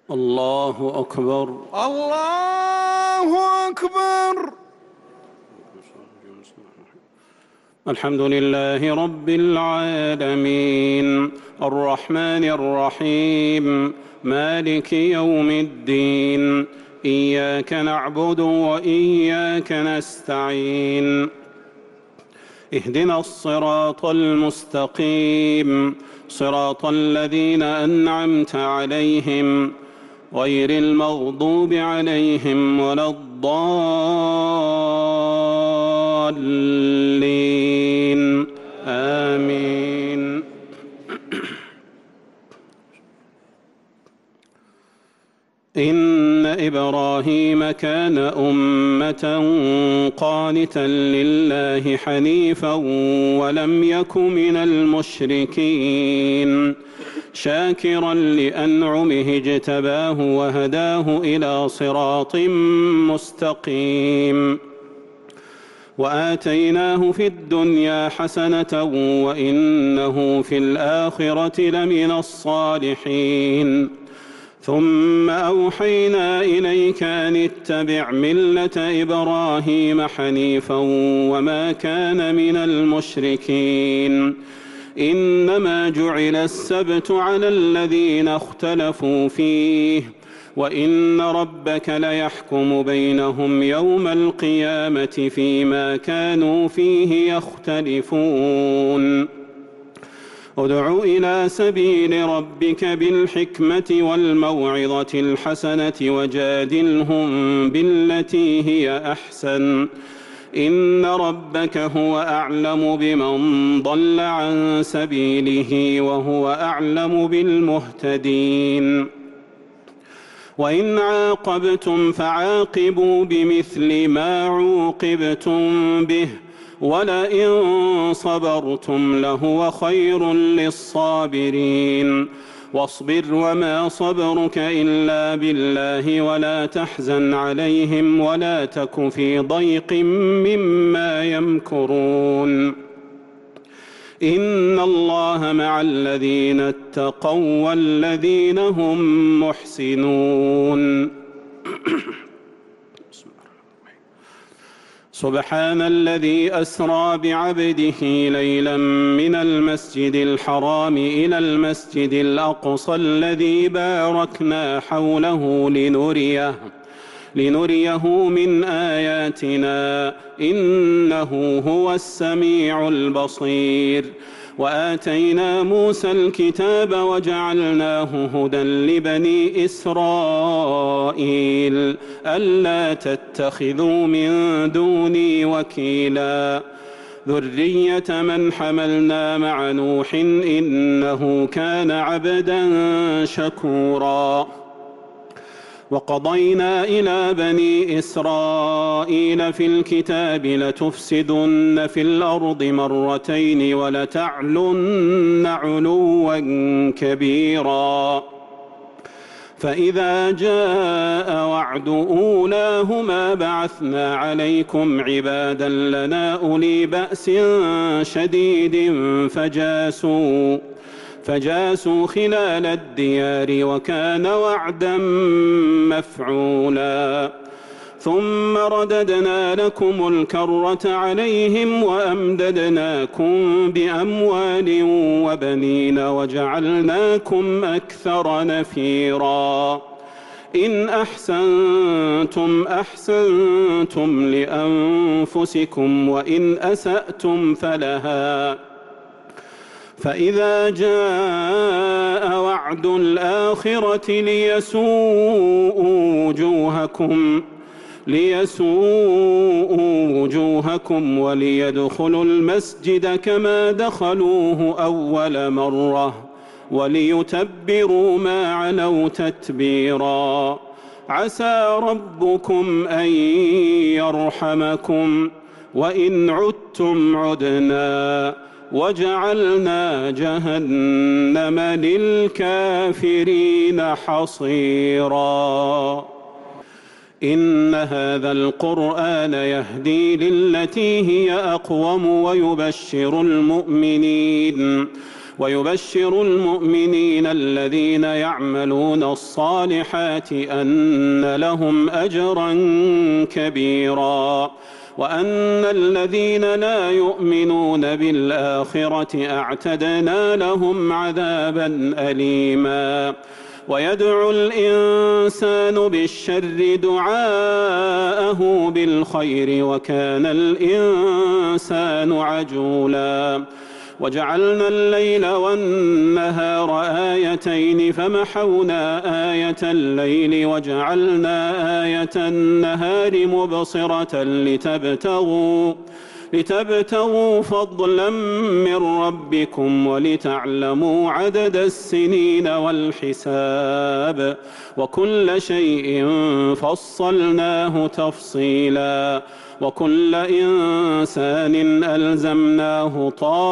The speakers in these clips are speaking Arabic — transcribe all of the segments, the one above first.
الله أكبر. الله أكبر. الحمد لله رب العالمين الرحمن الرحيم مالك يوم الدين إياك نعبد وإياك نستعين اهدنا الصراط المستقيم صراط الذين أنعمت عليهم غير المغضوب عليهم ولا الضالين آمين. إن إبراهيم كان أمة قانتا لله حنيفا ولم يك من المشركين شاكرا لأنعمه اجتباه وهداه إلى صراط مستقيم وآتيناه في الدنيا حسنة وإنه في الآخرة لمن الصالحين ثم أوحينا إليك أن اتبع ملة إبراهيم حنيفا وما كان من المشركين إنما جعل السبت على الذين اختلفوا فيه وإن ربك ليحكم بينهم يوم القيامة فيما كانوا فيه يختلفون ادع إلى سبيل ربك بالحكمة والموعظة الحسنة وجادلهم بالتي هي أحسن إن ربك هو أعلم بمن ضل عن سبيله وهو أعلم بالمهتدين وإن عاقبتم فعاقبوا بمثل ما عوقبتم به ولئن صبرتم لهو خير للصابرين واصبر وما صبرك إلا بالله ولا تحزن عليهم ولا تك في ضيق مما يمكرون إن الله مع الذين اتقوا والذين هم محسنون سبحان الذي أسرى بعبده ليلا من المسجد الحرام إلى المسجد الأقصى الذي باركنا حوله لنريه من آياتنا إنه هو السميع البصير وآتينا موسى الكتاب وجعلناه هدى لبني إسرائيل ألا تتخذوا من دوني وكيلا ذرية من حملنا مع نوح إنه كان عبدا شكورا وقضينا إلى بني إسرائيل في الكتاب لتفسدن في الأرض مرتين ولتعلن علوا كبيرا فإذا جاء وعد أولاهما بعثنا عليكم عبادا لنا أولي بأس شديد فجاسوا خلال الديار وكان وعدا مفعولا ثم رددنا لكم الكرة عليهم وأمددناكم بأموال وبنين وجعلناكم أكثر نفيرا إن أحسنتم أحسنتم لأنفسكم وإن أسأتم فلها فإذا جاء وعد الآخرة ليسوءوا وجوهكم وليدخلوا المسجد كما دخلوه أول مرة وليتبروا ما علوا تتبيرا عسى ربكم أن يرحمكم وإن عدتم عدنا وجعلنا جهنم للكافرين حصيرا إن هذا القرآن يهدي للتي هي أقوم ويبشر ويبشر المؤمنين الذين يعملون الصالحات أن لهم أجرا كبيرا وأن الذين لا يؤمنون بالآخرة أعتدنا لهم عذابا أليما ويدعو الإنسان بالشر دعاءه بالخير وكان الإنسان عجولا وجعلنا الليل والنهار آيتين فمحونا آية الليل وجعلنا آية النهار مبصرة لتبتغوا فضلا من ربكم ولتعلموا عدد السنين والحساب وكل شيء فصلناه تفصيلا وكل إنسان ألزمناه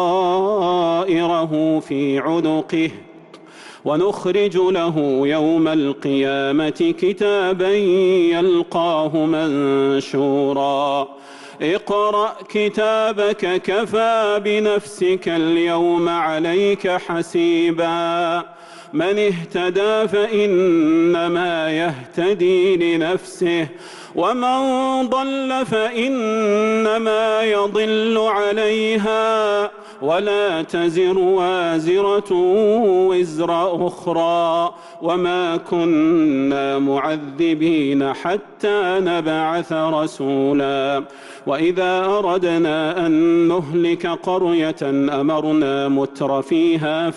طائره في عنقه ونخرج له يوم القيامة كتابا يلقاه منشورا اقرأ كتابك كفى بنفسك اليوم عليك حسيبا من اهتدى فإنما يهتدي لنفسه ومن ضل فإنما يضل عليها ولا تزر وازرة وزر أخرى وما كنا معذبين حتى نبعث رسولا وإذا أردنا أن نهلك قرية أمرنا متر فيها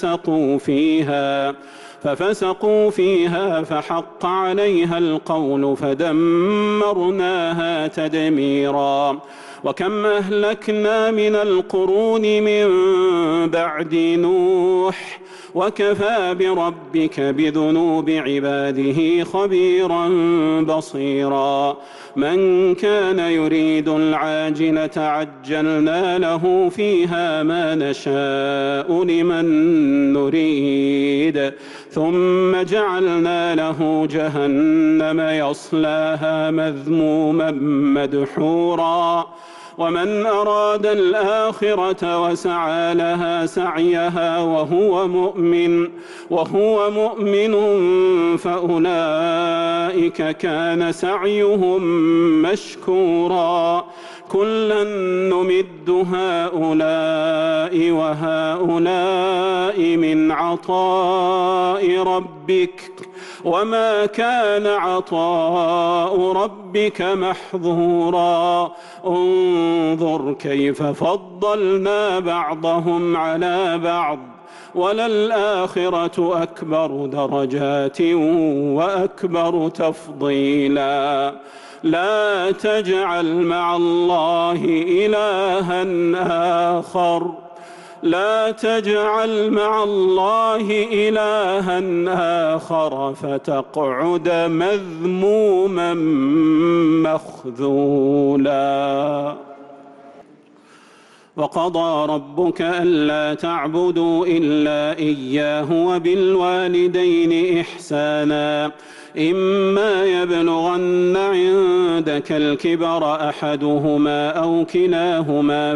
ففسقوا فيها فحق عليها القول فدمرناها تدميرا وكم أهلكنا من القرون من بعد نوح وكفى بربك بذنوب عباده خبيرا بصيرا من كان يريد العاجلة عجلنا له فيها ما نشاء لمن نريد ثم جعلنا له جهنم يصلاها مذموما مدحورا ومن أراد الآخرة وسعى لها سعيها وهو مؤمن فأولئك كان سعيهم مشكورا كلا نمد هؤلاء وهؤلاء من عطاء ربك وما كان عطاء ربك محظورا انظر كيف فضلنا بعضهم على بعض وللآخرة أكبر درجات وأكبر تفضيلا لا تجعل مع الله إلها آخر فتقعد مذموما مخذولا وقضى ربك ألا تعبدوا إلا إياه وبالوالدين إحسانا إما يبلغن عندك الكبر أحدهما أو كلاهما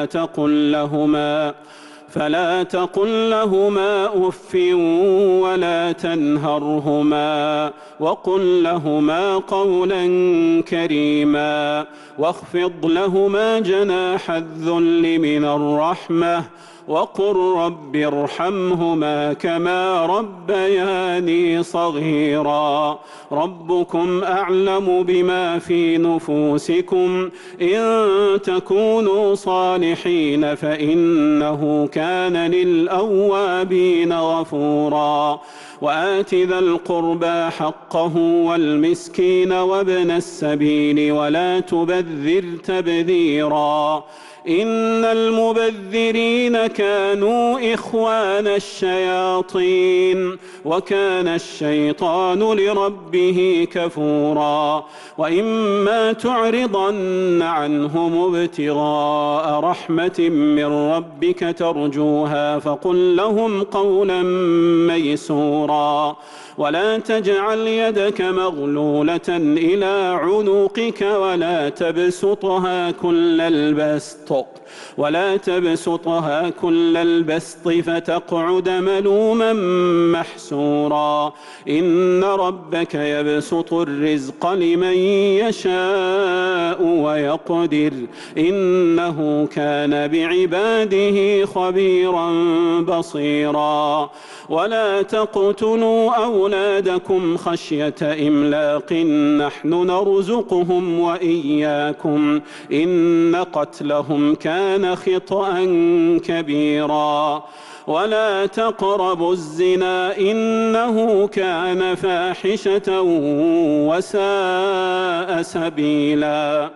فلا تقل لهما أف ولا تنهرهما وقل لهما قولا كريما واخفض لهما جناح الذل من الرحمة وقل رب ارحمهما كما ربياني صغيرا ربكم أعلم بما في نفوسكم إن تكونوا صالحين فإنه كان للأوابين غفورا وآت ذا القربى حقه والمسكين وابن السبيل ولا تبذر تبذيرا إن المبذرين كانوا إخوان الشياطين وكان الشيطان لربه كفورا وإما تعرضن عنهم ابتغاء رحمة من ربك ترجوها فقل لهم قولا ميسورا ولا تجعل يدك مغلولة إلى عنقك ولا تبسطها كل البسط فتقعد ملوما محسورا إن ربك يبسط الرزق لمن يشاء ويقدر إنه كان بعباده خبيرا بصيرا ولا تقتلوا أولادكم خشية إملاق نحن نرزقهم وإياكم إن قتلهم كان خطأ كبيرا ولا تقربوا الزنا إنه كان فاحشة وساء سبيلا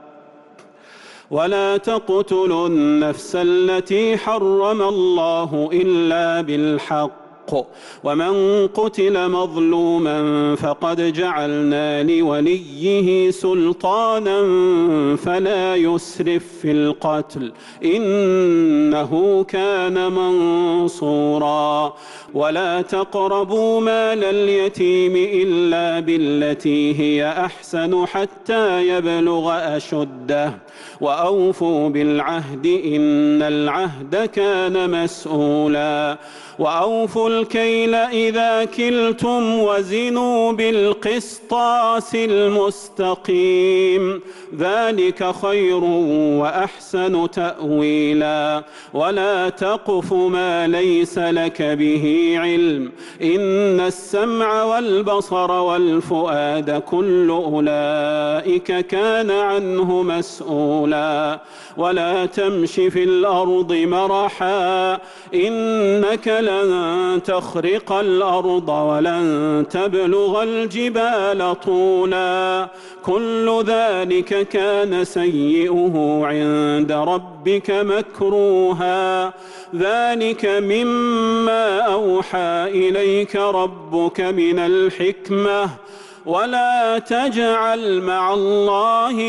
ولا تقتلوا النفس التي حرم الله إلا بالحق ومن قتل مظلوما فقد جعلنا لوليه سلطانا فلا يسرف في القتل إنه كان منصورا ولا تقربوا مال اليتيم إلا بالتي هي أحسن حتى يبلغ أشده وأوفوا بالعهد إن العهد كان مسؤولا وأوفوا الكيل إذا كلتم وزنوا بالقسطاس المستقيم ذلك خير وأحسن تأويلا ولا تقف ما ليس لك به علم إن السمع والبصر والفؤاد كل أولئك كان عنه مسؤولا ولا تمش في الأرض مرحا إنك لن تخرق الأرض ولن تبلغ الجبال طولا كل ذلك كان سيئه عند ربك مكروها ذلك مما أوحى إليك ربك من الحكمة ولا تجعل مع الله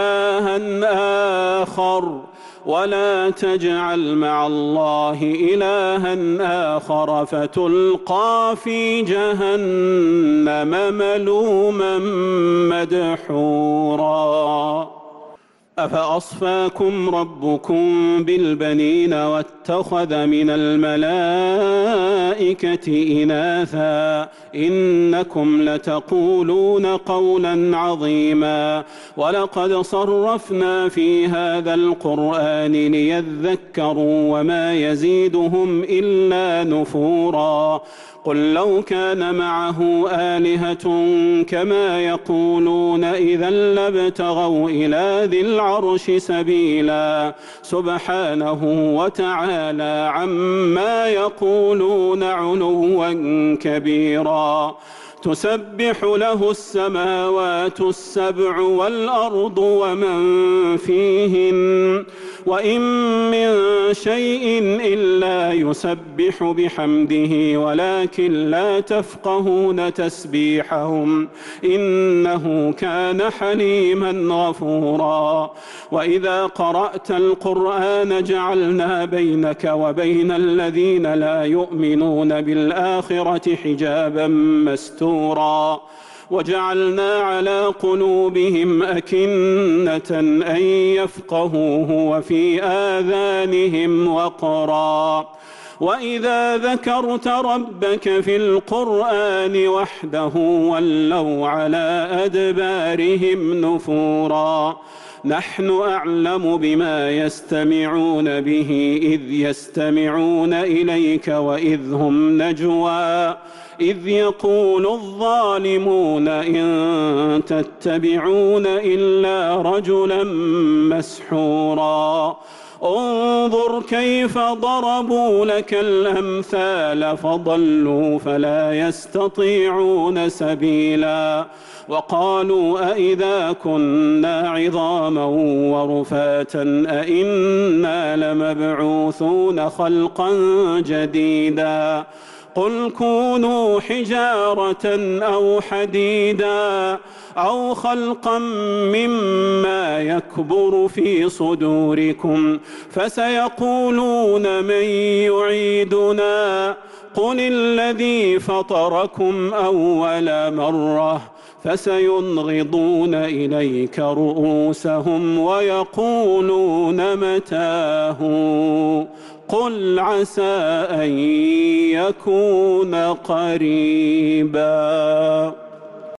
إلها آخر فتلقى في جهنم ملوما مدحورا أفأصفاكم ربكم بالبنين واتخذ من الملائكة إناثا إنكم لتقولون قولا عظيما ولقد صرفنا في هذا القرآن ليذكروا وما يزيدهم إلا نفورا قل لو كان معه آلهة كما يقولون إذا لابتغوا إلى ذي العرش سبيلا سبحانه وتعالى عما يقولون علوا كبيرا تسبح له السماوات السبع والأرض ومن فيهن وإن من شيء إلا يسبح بحمده ولكن لا تفقهون تسبيحهم إنه كان حليما غفورا وإذا قرأت القرآن جعلنا بينك وبين الذين لا يؤمنون بالآخرة حجابا مستورا وجعلنا على قلوبهم أكنة أن يفقهوه وفي آذانهم وقرا وإذا ذكرت ربك في القرآن وحده ولوا على أدبارهم نفورا نحن أعلم بما يستمعون به إذ يستمعون إليك وإذ هم نجوى إذ يقول الظالمون إن تتبعون إلا رجلا مسحورا انظر كيف ضربوا لك الأمثال فضلوا فلا يستطيعون سبيلا وقالوا أئذا كنا عظاما ورفاتا أئنا لمبعوثون خلقا جديدا قل كونوا حجارة أو حديدا أو خلقا مما يكبر في صدوركم فسيقولون من يعيدنا قل الذي فطركم أول مرة فسينغضون إليك رؤوسهم ويقولون متاه قل عسى أن يكون قريبا.